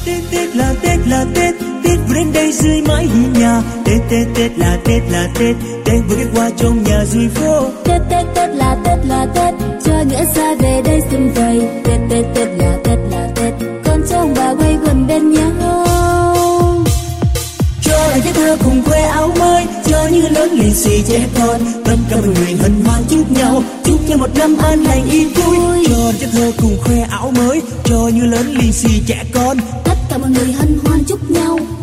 Tết Tết là Tết là Tết, Tết vừa đến đây dưới mái hiên nhà. Tết Tết Tết là Tết là Tết, Tết vừa ghé qua trong nhà dưới phố. Tết Tết Tết là Tết, cho nghĩa xa về đây xung vầy. Tết Tết Tết là Tết, con cháu bà quây quần bên nhau. Cho đàn trẻ thơ cùng khoe áo mới, cho những lớn lì xì trẻ con. Tất cả mọi người hân hoan chúc nhau một năm an lành yên vui. Cho đàn trẻ thơ cùng khoe áo mới, cho những lớn lì xì trẻ con. Tất cả mọi người hân hoan chúc nhau